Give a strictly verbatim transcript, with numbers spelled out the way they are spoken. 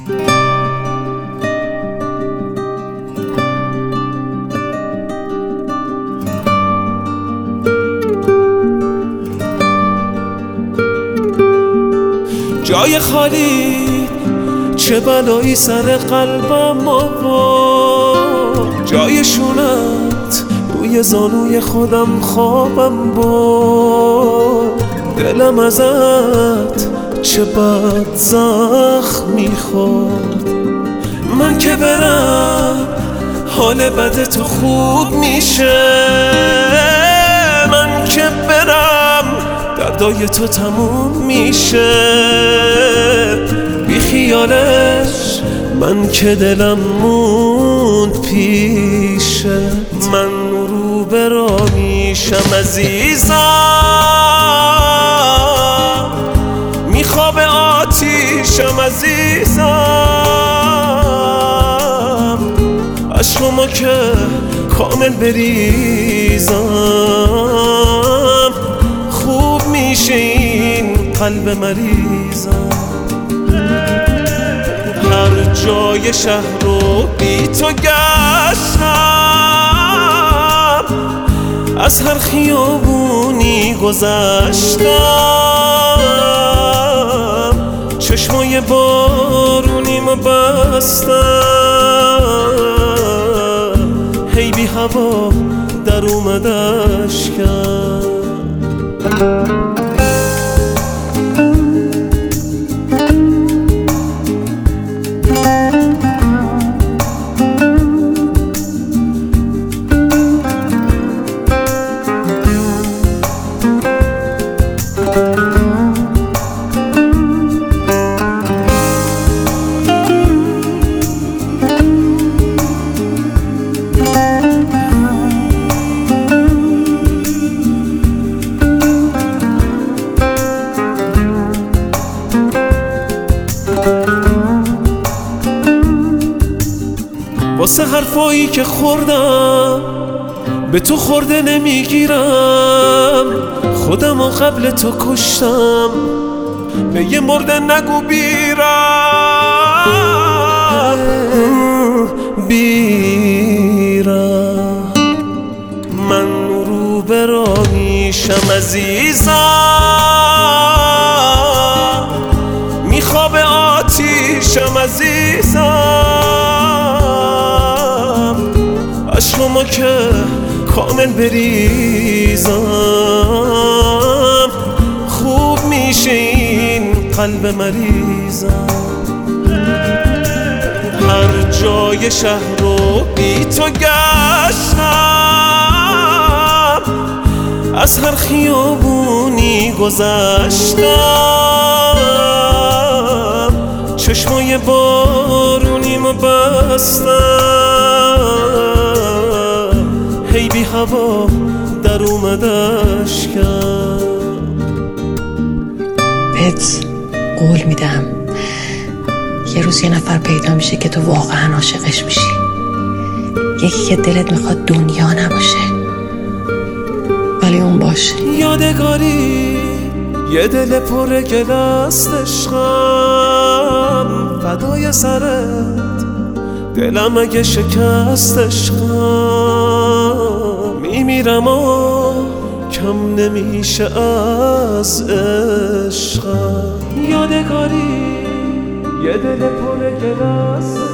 جای خالی چه بلایی سر قلبم آورد، جای شونت روی زانوی خودم خوابم برد. دلم ازت چه بد زخم میخورد، من که برم حال بد تو خوب میشه، من که برم دردای تو تموم میشه. بی خیالش من که دلم موند پیشه، من رو به راه میشم عزیزم، میخواب آتیشم عزیزم، عشقمو که کامل بریزم، خوب میشه این قلب مریضم. هر جای شهر رو بی تو گشتم، از هر خیابونی گذشتم، چشمای بارونیمو بستم، هی بی هوا در اومد اشکم. واسه حرفایی که خوردم به تو خورده نمیگیرم، خودم و قبل تو کشتم، به یه مرده نگو بیرم بیرم. من رو به راه میشم عزیزم، میخواب آتیشم عزیزم، عشقمو که کامل بریزم، خوب میشه این قلب مریضم. هر جای شهر رو بی تو گشتم، از هر خیابونی گذشتم، چشمای بارونیمو بستم، هی بی هوا در اومد اشکم. بهت قول میدم یه روز یه نفر پیدا میشه که تو واقعا عاشقش میشی، یکی که دلت میخواد دنیا نباشه ولی اون باشه. یادگاری یه دل پر گل است عشقم، فدای سرت دلم اگه شکست عشقم، میمیرم و کم نمیشه از عشقم. یادگاری یه دل پر گل است